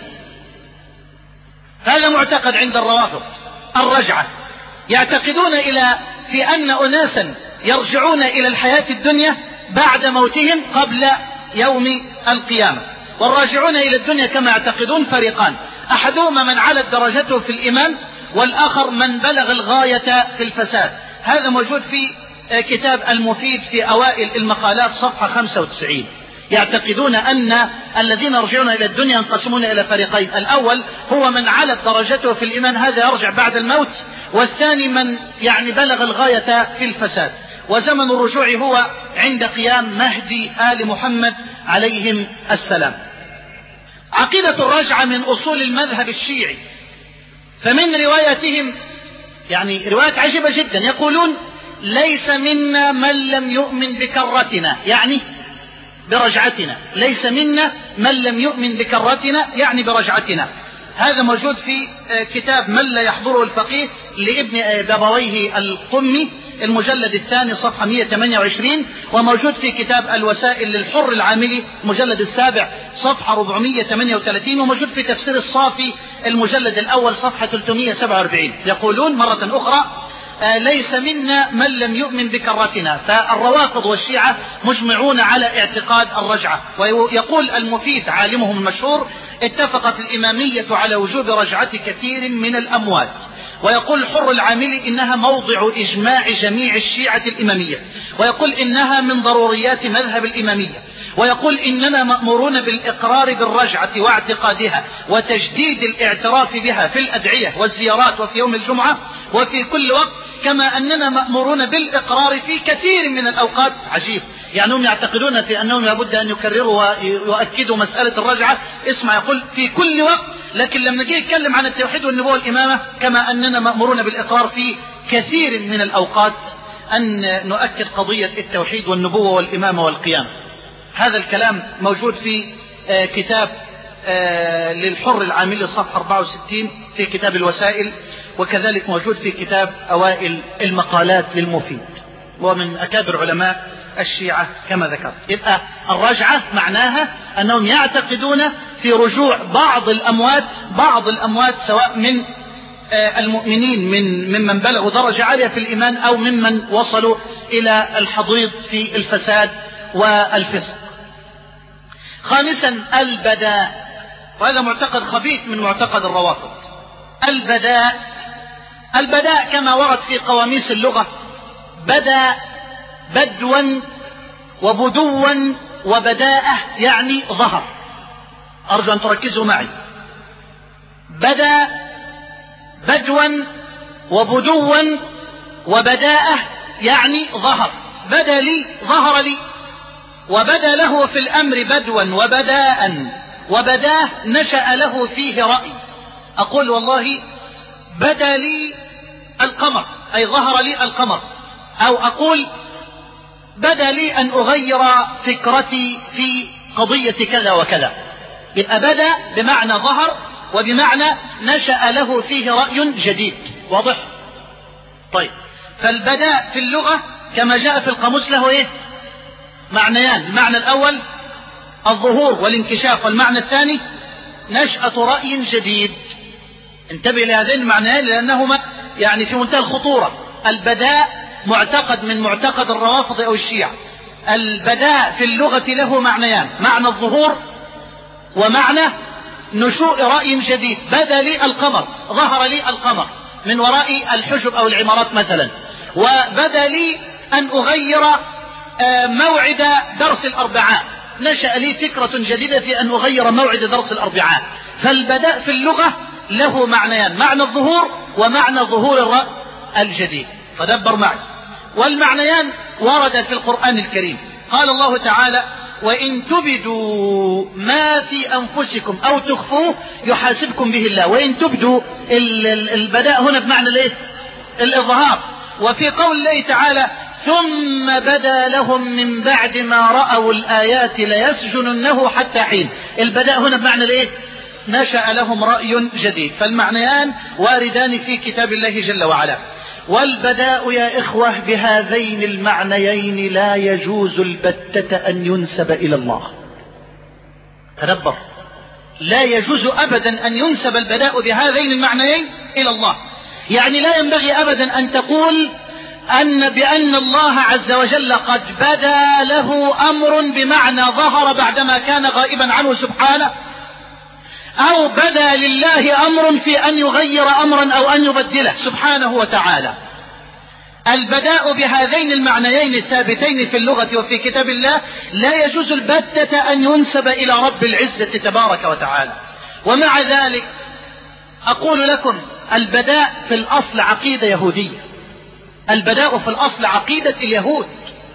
هذا معتقد عند الروافض الرجعة. يعتقدون إلى في أن أناسا يرجعون إلى الحياة الدنيا بعد موتهم قبل يوم القيامة. والراجعون إلى الدنيا كما يعتقدون فريقان: أحدهما من علت درجته في الإيمان، والآخر من بلغ الغاية في الفساد. هذا موجود في كتاب المفيد في أوائل المقالات صفحة خمسة وتسعين. يعتقدون أن الذين يرجعون إلى الدنيا ينقسمون إلى فريقين: الأول هو من علت درجته في الإيمان، هذا يرجع بعد الموت، والثاني من يعني بلغ الغاية في الفساد، وزمن الرجوع هو عند قيام مهدي آل محمد عليهم السلام. عقيدة الرجعة من أصول المذهب الشيعي، فمن رواياتهم يعني روايات عجيبة جدا، يقولون: ليس منا من لم يؤمن بكرتنا، يعني برجعتنا، ليس منا من لم يؤمن بكرتنا يعني برجعتنا. هذا موجود في كتاب من لا يحضره الفقيه لابن بابويه القمي المجلد الثاني صفحة مئة وثمانية وعشرين، وموجود في كتاب الوسائل للحر العاملي المجلد السابع صفحة أربعمئة وثمانية وثلاثين، وموجود في تفسير الصافي المجلد الأول صفحة ثلاثمئة وسبعة وأربعين. يقولون مرة أخرى: ليس منا من لم يؤمن بكرتنا. فالروافض والشيعة مجمعون على اعتقاد الرجعة. ويقول المفيد عالمهم المشهور: اتفقت الإمامية على وجوب رجعة كثير من الأموات. ويقول الحر العاملي: إنها موضع إجماع جميع الشيعة الإمامية. ويقول: إنها من ضروريات مذهب الإمامية. ويقول: إننا مأمورون بالإقرار بالرجعة واعتقادها وتجديد الاعتراف بها في الأدعية والزيارات وفي يوم الجمعة وفي كل وقت، كما أننا مأمورون بالإقرار في كثير من الأوقات. عجيب، يعني هم يعتقدون في أنهم لابد أن يكرروا ويؤكدوا مسألة الرجعة. اسمع، يقول في كل وقت، لكن لما نجي نتكلم عن التوحيد والنبوة والإمامة كما أننا مأمورون بالإقرار في كثير من الأوقات أن نؤكد قضية التوحيد والنبوة والإمامة والقيام. هذا الكلام موجود في كتاب للحر العاملي صفحة أربعة وستين في كتاب الوسائل، وكذلك موجود في كتاب أوائل المقالات للمفيد، ومن أكابر علماء الشيعة كما ذكرت. يبقى الرجعة معناها أنهم يعتقدون في رجوع بعض الأموات بعض الأموات سواء من المؤمنين من ممن بلغوا درجة عالية في الإيمان أو ممن وصلوا إلى الحضيض في الفساد والفسق. خامسا البداء، وهذا معتقد خبيث من معتقد الروافض. البداء البداء كما ورد في قواميس اللغة: بدا بدوا وبدوا وبداءة، يعني ظهر. أرجو أن تركزوا معي. بدا بدوا وبدوا وبداءة يعني ظهر. بدا لي، ظهر لي. وبدا له في الأمر بدوا وبداء وبداه نشأ له فيه رأي. أقول والله بدا لي القمر، أي ظهر لي القمر. أو أقول بدا لي أن أغير فكرتي في قضية كذا وكذا. يبقى بدا بمعنى ظهر، وبمعنى نشأ له فيه رأي جديد. واضح؟ طيب، فالبداء في اللغة كما جاء في القاموس له إيه؟ معنيان: المعنى الأول الظهور والانكشاف، والمعنى الثاني نشأة رأي جديد. انتبه لهذين المعنيين لأنهما يعني في منتهى الخطورة. البداء معتقد من معتقد الروافض أو الشيعة. البداء في اللغة له معنيان: معنى الظهور ومعنى نشوء رأي جديد. بدا لي القمر، ظهر لي القمر من وراء الحجب أو العمارات مثلا. وبدا لي أن أغير موعد درس الأربعاء، نشأ لي فكرة جديدة في أن أغير موعد درس الأربعاء. فالبداء في اللغة له معنيان: معنى الظهور ومعنى ظهور الرأي الجديد. تدبر معي. والمعنيان ورد في القرآن الكريم. قال الله تعالى: وإن تبدوا ما في أنفسكم أو تخفوه يحاسبكم به الله. وإن تبدوا، البداء هنا بمعنى الايه؟ الإظهار. وفي قول الله تعالى: ثم بدا لهم من بعد ما رأوا الآيات ليسجننه حتى حين. البداء هنا بمعنى الايه؟ نشأ لهم رأي جديد. فالمعنيان واردان في كتاب الله جل وعلا. والبداء يا إخوة بهذين المعنيين لا يجوز البتة أن ينسب إلى الله. تدبر، لا يجوز أبدا أن ينسب البداء بهذين المعنيين إلى الله. يعني لا ينبغي أبدا أن تقول أن بأن الله عز وجل قد بدا له أمر بمعنى ظهر بعدما كان غائبا عنه سبحانه، أو بدا لله أمر في أن يغير أمرا أو أن يبدله سبحانه وتعالى. البداء بهذين المعنيين الثابتين في اللغة وفي كتاب الله لا يجوز البتة أن ينسب إلى رب العزة تبارك وتعالى. ومع ذلك أقول لكم البداء في الأصل عقيدة يهودية، البداء في الأصل عقيدة اليهود،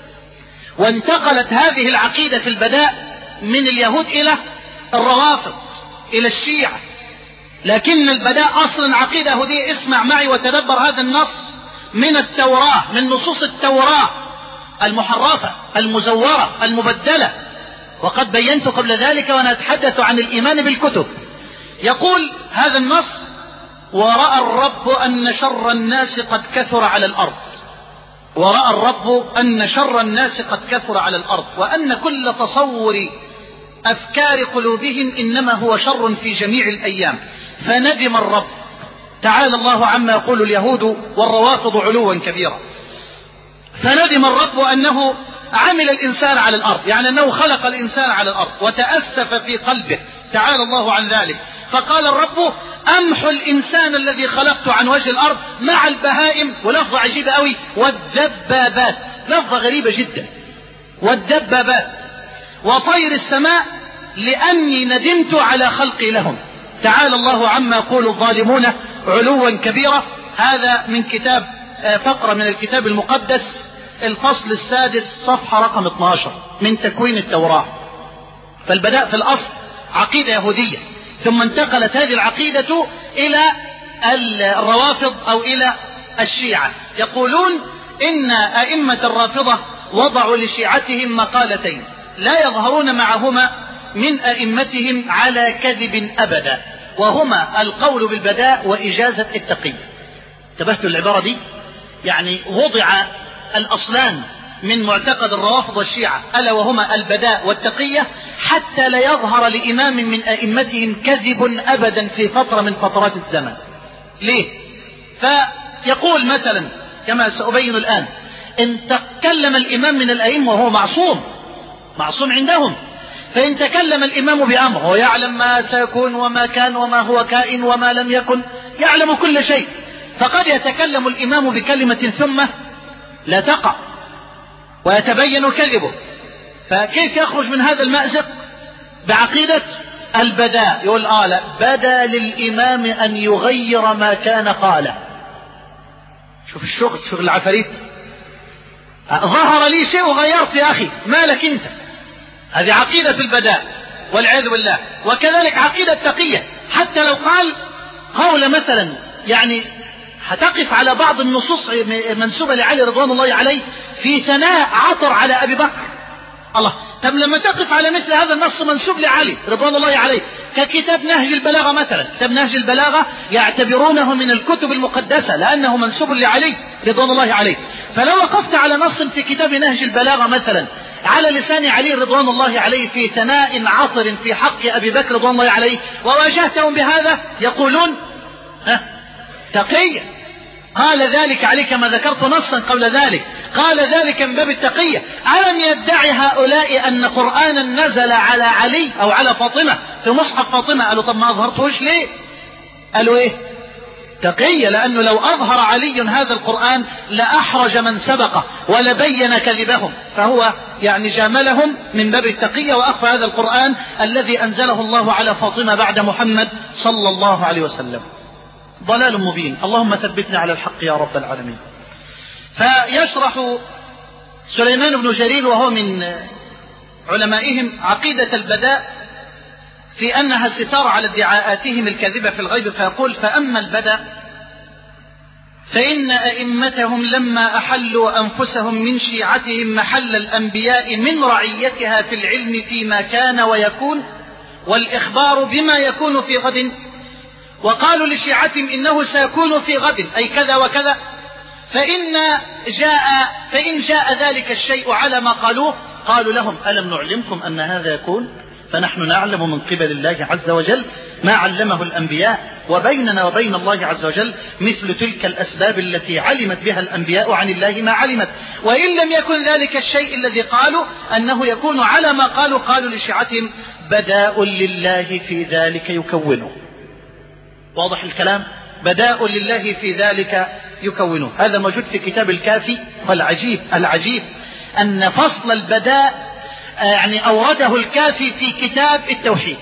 وانتقلت هذه العقيدة في البداء من اليهود إلى الروافض إلى الشيعة، لكن البداء أصلا عقيدة يهودية. اسمع معي وتدبر هذا النص من التوراة، من نصوص التوراة المحرفة المزورة المبدلة، وقد بينت قبل ذلك وأنا أتحدث عن الإيمان بالكتب. يقول هذا النص: ورأى الرب أن شر الناس قد كثر على الأرض، ورأى الرب أن شر الناس قد كثر على الأرض، وأن كل تصور أفكار قلوبهم إنما هو شر في جميع الأيام، فندم الرب. تعالى الله عما يقول اليهود والروافض علوا كبيرا. فندم الرب أنه عمل الإنسان على الأرض، يعني أنه خلق الإنسان على الأرض، وتأسف في قلبه تعالى الله عن ذلك، فقال الرب: أمحو الإنسان الذي خلقته عن وجه الأرض مع البهائم، ولفظة عجيبة قوي، والدبابات، لفظة غريبة جدا، والدبابات وطير السماء، لأني ندمت على خلقي لهم. تعالى الله عما يقول الظالمون علوا كبيرا. هذا من كتاب فقرة من الكتاب المقدس، الفصل السادس صفحة رقم اثني عشر من تكوين التوراة. فالبداء في الأصل عقيدة يهودية، ثم انتقلت هذه العقيدة إلى الروافض أو إلى الشيعة. يقولون إن أئمة الرافضة وضعوا لشيعتهم مقالتين لا يظهرون معهما من أئمتهم على كذب أبدا، وهما القول بالبداء وإجازة التقية. انتبهتوا العبارة دي؟ يعني وضع الأصلان من معتقد الروافض والشيعة ألا وهما البداء والتقية حتى لا يظهر لإمام من أئمتهم كذب أبدا في فترة من فترات الزمن. ليه؟ فيقول مثلا كما سأبين الآن: إن تكلم الإمام من الأئمة وهو معصوم، معصوم عندهم، فإن تكلم الإمام بأمر هو يعلم ما سيكون وما كان وما هو كائن وما لم يكن، يعلم كل شيء، فقد يتكلم الإمام بكلمة ثم لا تقع ويتبين كذبه، فكيف يخرج من هذا المأزق بعقيدة البداء؟ يقول آه لا، بدا للإمام أن يغير ما كان قاله. شوف الشغل، شغل العفاريت، ظهر لي شيء وغيرت يا أخي، مالك أنت؟ هذه عقيدة البداء والعياذ بالله. وكذلك عقيدة التقية، حتى لو قال قول مثلا يعني هتقف على بعض النصوص منسوبة لعلي رضوان الله عليه في ثناء عطر على أبي بكر، الله، طب لما تقف على مثل هذا النص منسوب لعلي رضوان الله عليه ككتاب نهج البلاغة مثلا، كتاب نهج البلاغة يعتبرونه من الكتب المقدسة لأنه منسوب لعلي رضوان الله عليه، فلو وقفت على نص في كتاب نهج البلاغة مثلا على لسان علي رضوان الله عليه في ثناء عطر في حق أبي بكر رضوان الله عليه وواجهتهم بهذا، يقولون ها تقية. قال ذلك علي كما ذكرت نصا قبل ذلك، قال ذلك من باب التقية. ألم يدعي هؤلاء أن قرآنا نزل على علي أو على فاطمة في مصحف فاطمة؟ قالوا طب ما أظهرتوش ليه؟ قالوا إيه؟ تقية، لأنه لو أظهر علي هذا القرآن لأحرج من سبقه ولبين كذبهم، فهو يعني جاملهم من باب التقية وأخفى هذا القرآن الذي أنزله الله على فاطمة بعد محمد صلى الله عليه وسلم. ضلال مبين، اللهم ثبتنا على الحق يا رب العالمين. فيشرح سليمان بن جرير وهو من علمائهم عقيدة البداء في أنها ستار على ادعاءاتهم الكاذبة في الغيب، فيقول: فأما البداء فإن أئمتهم لما أحلوا أنفسهم من شيعتهم محل الأنبياء من رعيتها في العلم فيما كان ويكون والإخبار بما يكون في غد، وقالوا لشيعتهم إنه سيكون في غد أي كذا وكذا، فإن جاء فإن جاء ذلك الشيء على ما قالوه قالوا لهم: ألم نعلمكم أن هذا يكون؟ فنحن نعلم من قبل الله عز وجل ما علمه الأنبياء، وبيننا وبين الله عز وجل مثل تلك الأسباب التي علمت بها الأنبياء عن الله ما علمت، وإن لم يكن ذلك الشيء الذي قالوا أنه يكون على ما قالوا، قالوا لشيعتهم: بداء لله في ذلك يكونه. واضح الكلام؟ بداء لله في ذلك يكونون. هذا موجود في كتاب الكافي. والعجيب العجيب أن فصل البداء يعني أورده الكافي في كتاب التوحيد،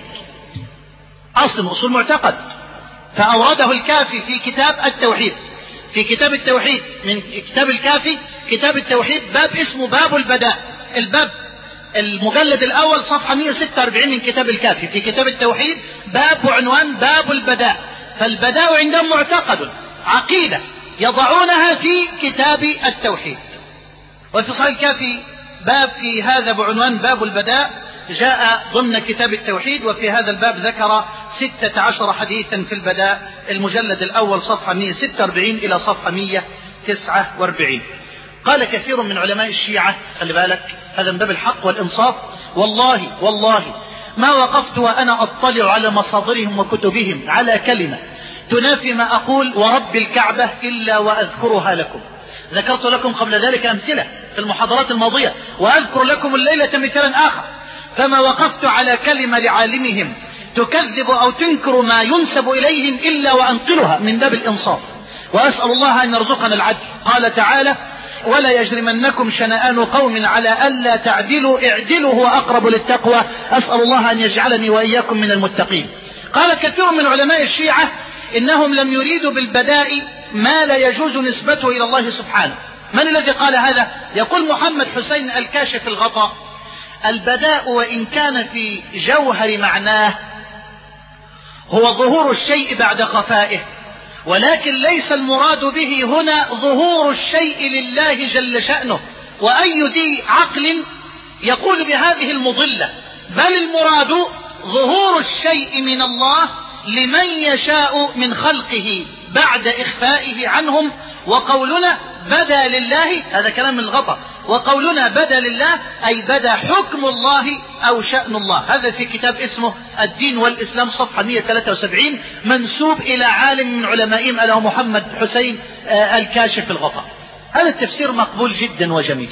أصل أصول معتقد، فأورده الكافي في كتاب التوحيد. في كتاب التوحيد من كتاب الكافي كتاب التوحيد باب اسمه باب البداء، الباب المجلد الأول صفحة مئة وستة وأربعين من كتاب الكافي. في كتاب التوحيد باب عنوان باب البداء. فالبداء عندهم معتقد، عقيدة يضعونها في كتاب التوحيد. وفي صحيح الكافي باب في هذا بعنوان باب البداء جاء ضمن كتاب التوحيد، وفي هذا الباب ذكر ستة عشر حديثا في البداء، المجلد الأول صفحة مئة وستة وأربعين إلى صفحة مئة وتسعة وأربعين. قال كثير من علماء الشيعة، خلي بالك هذا من باب الحق والإنصاف، والله والله ما وقفت وأنا أطلع على مصادرهم وكتبهم على كلمة تنافي ما أقول ورب الكعبة إلا وأذكرها لكم. ذكرت لكم قبل ذلك أمثلة في المحاضرات الماضية، وأذكر لكم الليلة مثالا آخر. فما وقفت على كلمة لعالمهم تكذب أو تنكر ما ينسب إليهم إلا وأنقلها من باب الإنصاف، وأسأل الله أن يرزقنا العدل. قال تعالى: ولا يجرمنكم شنآن قوم على ألا تعدلوا اعدلوا هو أقرب للتقوى. أسأل الله أن يجعلني وإياكم من المتقين. قال كثير من علماء الشيعة إنهم لم يريدوا بالبداء ما لا يجوز نسبته إلى الله سبحانه. من الذي قال هذا؟ يقول محمد حسين الكاشف الغطاء: البداء وإن كان في جوهر معناه هو ظهور الشيء بعد خفائه، ولكن ليس المراد به هنا ظهور الشيء لله جل شأنه. وأي ذي عقل يقول بهذه المضلة؟ بل المراد ظهور الشيء من الله لمن يشاء من خلقه بعد إخفائه عنهم. وقولنا بدا لله هذا كلام الغطا، وقولنا بدا لله أي بدا حكم الله أو شأن الله. هذا في كتاب اسمه الدين والإسلام صفحة مئة وثلاثة وسبعين، منسوب إلى عالم من علمائهم أله محمد حسين الكاشف الغطاء. هذا التفسير مقبول جدا وجميل،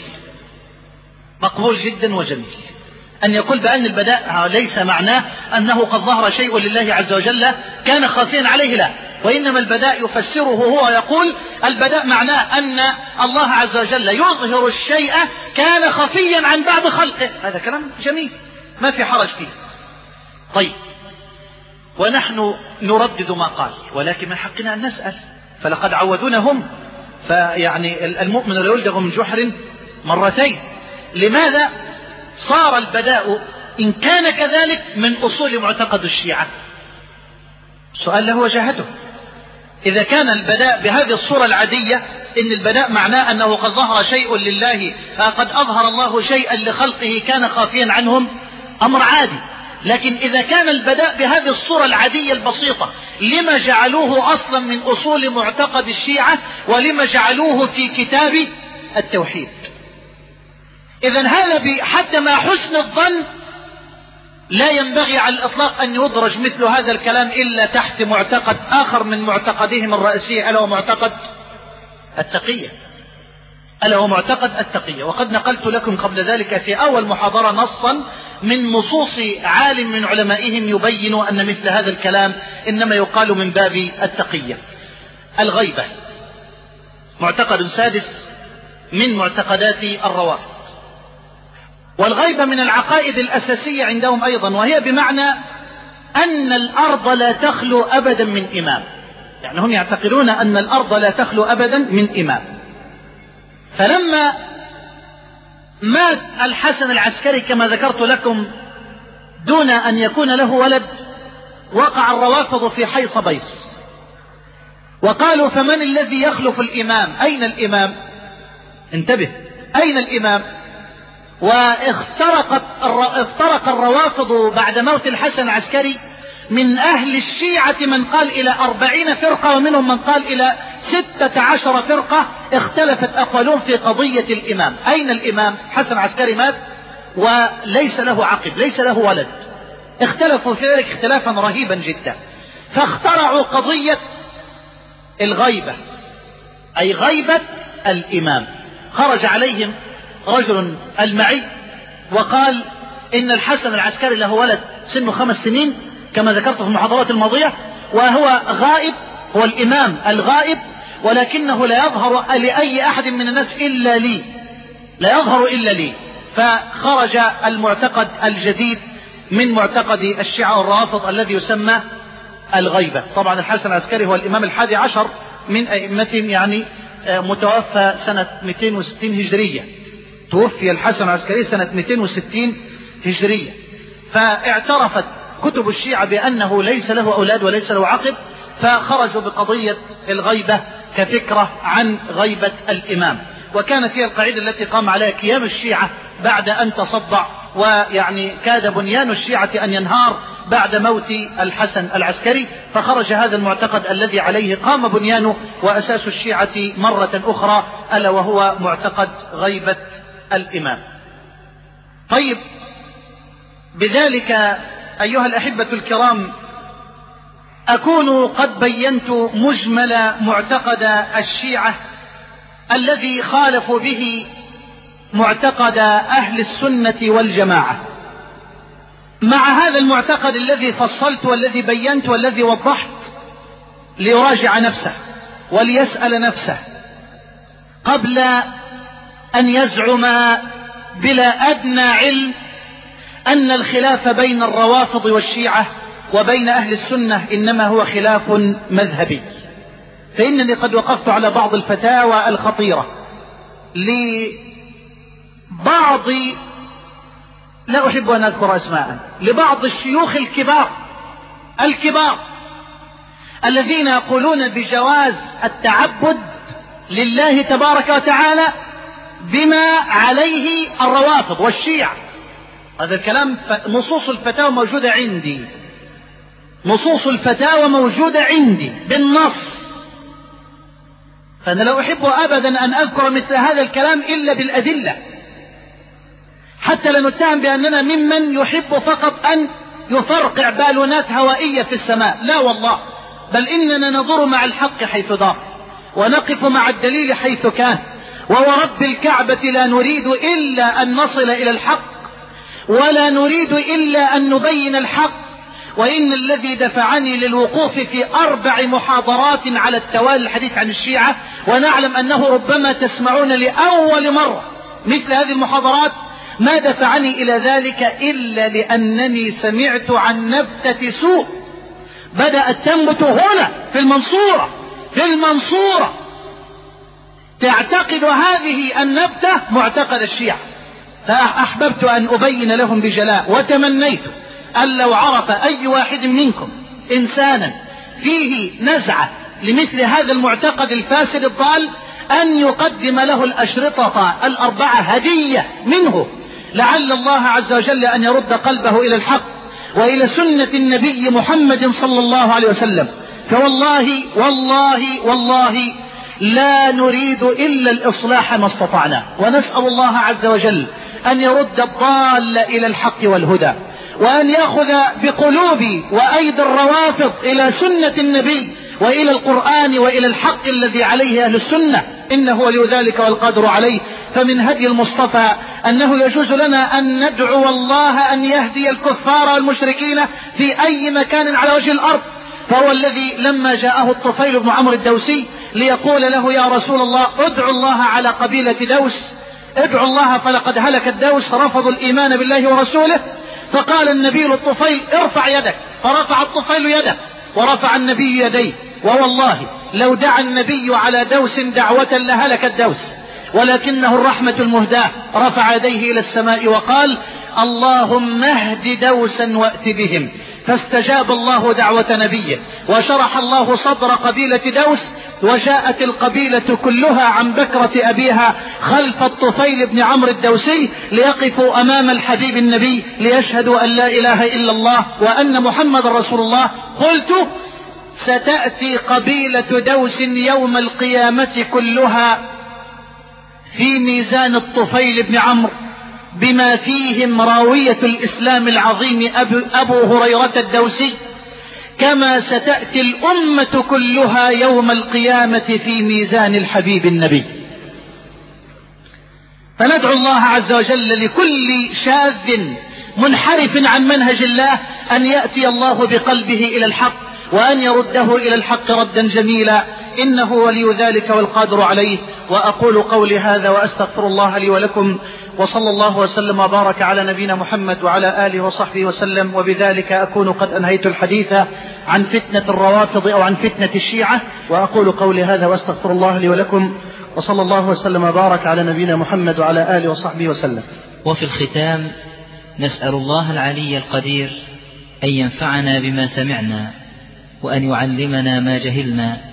مقبول جدا وجميل. أن يقول بأن البداء ليس معناه أنه قد ظهر شيء لله عز وجل كان خافيا عليه، لا، وإنما البداء يفسره هو يقول البداء معناه أن الله عز وجل يظهر الشيء كان خفيا عن بعض خلقه. هذا كلام جميل ما في حرج فيه. طيب، ونحن نردد ما قال، ولكن من حقنا أن نسأل، فلقد عودونا هم، فيعني المؤمن لا يلدغ من جحر مرتين. لماذا صار البداء إن كان كذلك من أصول معتقد الشيعة؟ سؤال له وجهته. إذا كان البداء بهذه الصورة العادية، إن البداء معناه أنه قد ظهر شيء لله، قد أظهر الله شيئا لخلقه كان خافيا عنهم، أمر عادي. لكن إذا كان البداء بهذه الصورة العادية البسيطة، لما جعلوه أصلا من أصول معتقد الشيعة، ولما جعلوه في كتاب التوحيد؟ إذن هذا حتى مع حسن الظن لا ينبغي على الإطلاق أن يدرج مثل هذا الكلام إلا تحت معتقد آخر من معتقدهم الرئيسية، ألا هو معتقد التقية، ألا هو معتقد التقية. وقد نقلت لكم قبل ذلك في أول محاضرة نصا من نصوص عالم من علمائهم يبين أن مثل هذا الكلام إنما يقال من باب التقية. الغيبة معتقد سادس من معتقدات الروافض، والغيبة من العقائد الأساسية عندهم أيضا، وهي بمعنى أن الأرض لا تخلو أبدا من إمام. يعني هم يعتقدون أن الأرض لا تخلو أبدا من إمام. فلما مات الحسن العسكري كما ذكرت لكم دون أن يكون له ولد، وقع الروافض في حيص بيص، وقالوا فمن الذي يخلف الإمام؟ أين الإمام؟ انتبه، أين الإمام؟ وافترقت افترق الروافض بعد موت الحسن العسكري من أهل الشيعة من قال إلى أربعين فرقة، ومنهم من قال إلى ستة عشر فرقة. اختلفت أقوالهم في قضية الإمام. أين الإمام؟ حسن العسكري مات وليس له عقب، ليس له ولد. اختلفوا في ذلك اختلافا رهيبا جدا، فاخترعوا قضية الغيبة، أي غيبة الإمام. خرج عليهم رجل المعي وقال إن الحسن العسكري له ولد سنه خمس سنين كما ذكرت في المحاضرات الماضية، وهو غائب، هو الإمام الغائب، ولكنه لا يظهر لأي أحد من الناس إلا لي، لا يظهر إلا لي. فخرج المعتقد الجديد من معتقد الشيعة والرافض الذي يسمى الغيبة. طبعا الحسن العسكري هو الإمام الحادي عشر من أئمتهم، يعني متوفى سنة مئتين وستين هجرية، توفي الحسن العسكري سنة مئتين وستين هجرية. فاعترفت كتب الشيعة بأنه ليس له أولاد وليس له عقب، فخرجوا بقضية الغيبة كفكرة عن غيبة الإمام. وكانت هي القاعدة التي قام عليها كيان الشيعة بعد أن تصدع، ويعني كاد بنيان الشيعة أن ينهار بعد موت الحسن العسكري، فخرج هذا المعتقد الذي عليه قام بنيانه وأساس الشيعة مرة أخرى، ألا وهو معتقد غيبة الإمام. طيب، بذلك أيها الأحبة الكرام أكون قد بينت مجمل معتقد الشيعة الذي خالفوا به معتقد أهل السنة والجماعة. مع هذا المعتقد الذي فصلت والذي بينت والذي وضحت، ليراجع نفسه وليسأل نفسه قبل أن يزعم بلا أدنى علم أن الخلاف بين الروافض والشيعة وبين أهل السنة إنما هو خلاف مذهبي. فإنني قد وقفت على بعض الفتاوى الخطيرة لبعض، لا أحب أن أذكر أسماء، لبعض الشيوخ الكبار الكبار الذين يقولون بجواز التعبد لله تبارك وتعالى بما عليه الروافض والشيعة. هذا الكلام نصوص الفتاوى موجودة عندي، نصوص الفتاوى موجودة عندي بالنص. فأنا لا أحب أبدا أن أذكر مثل هذا الكلام إلا بالأدلة، حتى لا نتهم بأننا ممن يحب فقط أن يفرقع بالونات هوائية في السماء، لا والله، بل إننا نضر مع الحق حيث دار، ونقف مع الدليل حيث كان. وورب الكعبة لا نريد إلا أن نصل إلى الحق، ولا نريد إلا أن نبين الحق. وإن الذي دفعني للوقوف في أربع محاضرات على التوالي الحديث عن الشيعة، ونعلم أنه ربما تسمعون لأول مرة مثل هذه المحاضرات، ما دفعني إلى ذلك إلا لأنني سمعت عن نبتة سوء بدأت تنبت هنا في المنصورة في المنصورة تعتقد هذه النبتة معتقد الشيعة. فأحببت أن أبين لهم بجلاء، وتمنيت أن لو عرف أي واحد منكم إنسانا فيه نزعة لمثل هذا المعتقد الفاسد الضال أن يقدم له الأشرطة الأربعة هدية منه، لعل الله عز وجل أن يرد قلبه إلى الحق وإلى سنة النبي محمد صلى الله عليه وسلم. فوالله والله والله لا نريد إلا الإصلاح ما استطعنا، ونسأل الله عز وجل أن يرد الضال إلى الحق والهدى، وأن يأخذ بقلوب وأيدي الروافض إلى سنة النبي وإلى القرآن وإلى الحق الذي عليه أهل السنة، إنه ولي ذلك والقادر عليه. فمن هدي المصطفى أنه يجوز لنا أن ندعو الله أن يهدي الكفار والمشركين في أي مكان على وجه الأرض. فهو الذي لما جاءه الطفيل بن عمرو الدوسي ليقول له يا رسول الله ادعو الله على قبيلة دوس، ادعو الله فلقد هلك الدوس، رفضوا الإيمان بالله ورسوله. فقال النبي للطفيل ارفع يدك، فرفع الطفيل يده ورفع النبي يديه. ووالله لو دعا النبي على دوس دعوة لهلك الدوس، ولكنه الرحمة المهداة رفع يديه إلى السماء وقال اللهم اهد دوسا وأت بهم، فاستجاب الله دعوة نبيه، وشرح الله صدر قبيلة دوس، وجاءت القبيلة كلها عن بكرة أبيها خلف الطفيل بن عمرو الدوسي ليقفوا أمام الحبيب النبي ليشهدوا أن لا إله إلا الله وأن محمد رسول الله. قلت ستأتي قبيلة دوس يوم القيامة كلها في ميزان الطفيل بن عمرو بما فيهم راوية الإسلام العظيم أبو هريرة الدوسي، كما ستأتي الأمة كلها يوم القيامة في ميزان الحبيب النبي. فندعو الله عز وجل لكل شاذ منحرف عن منهج الله أن يأتي الله بقلبه إلى الحق، وأن يرده إلى الحق ردا جميلا، إنه ولي ذلك والقادر عليه. وأقول قولي هذا وأستغفر الله لي ولكم، وصلى الله وسلم وبارك على نبينا محمد وعلى آله وصحبه وسلم. وبذلك أكون قد أنهيت الحديث عن فتنة الروافض أو عن فتنة الشيعة. وأقول قولي هذا وأستغفر الله لي ولكم، وصلى الله وسلم وبارك على نبينا محمد وعلى آله وصحبه وسلم. وفي الختام نسأل الله العلي القدير أن ينفعنا بما سمعنا، وأن يعلمنا ما جهلنا،